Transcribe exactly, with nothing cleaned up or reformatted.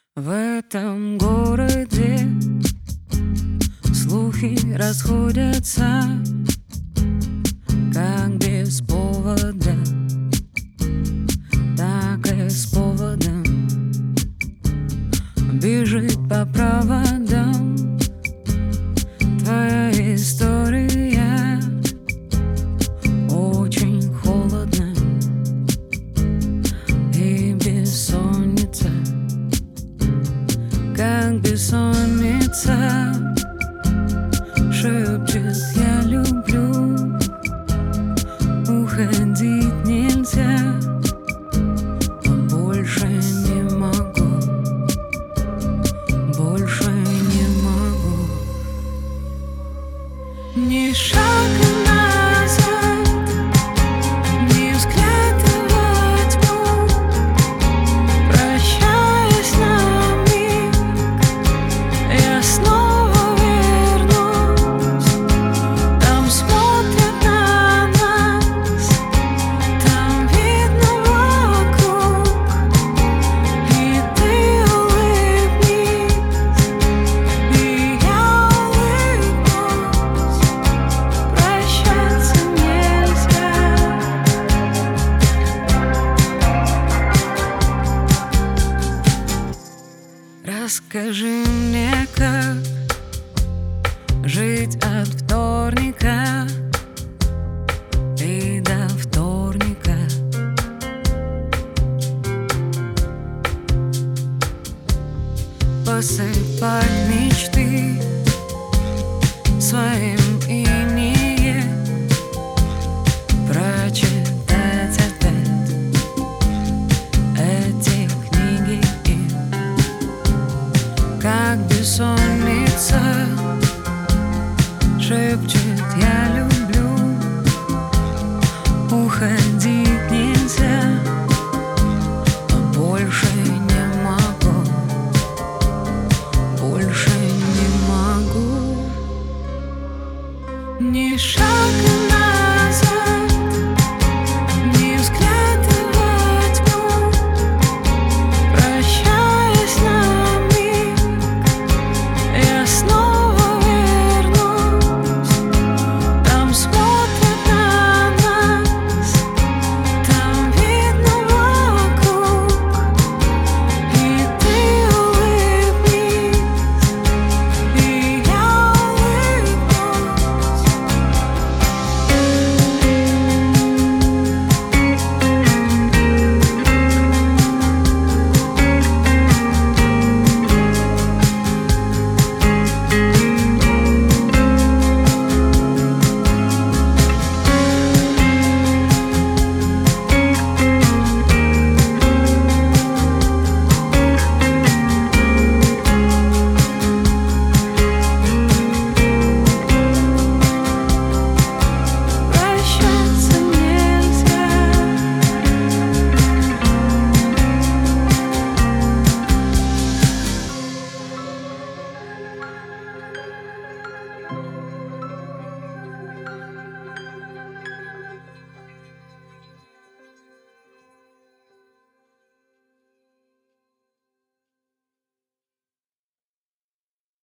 В этом городе слухи расходятся, как без повода, так и с поводом. Бежит по проводам твоя история. Очень холодно и бессонница, как бессонница шепчет: я люблю, уходить нельзя, но больше не могу, больше не могу. Ни шага назад, ни взгляда во тьму. Прощаясь на миг, я снова вернусь. Там смотрят на нас, там видно вокруг. И ты улыбнись, и я улыбнусь. Прощаться нельзя. Расскажи мне, как жить от вторника и до вторника. Посыпать мечты своим именем, прочитать опять эти книги, как бессонница шепчет: я люблю, уходи.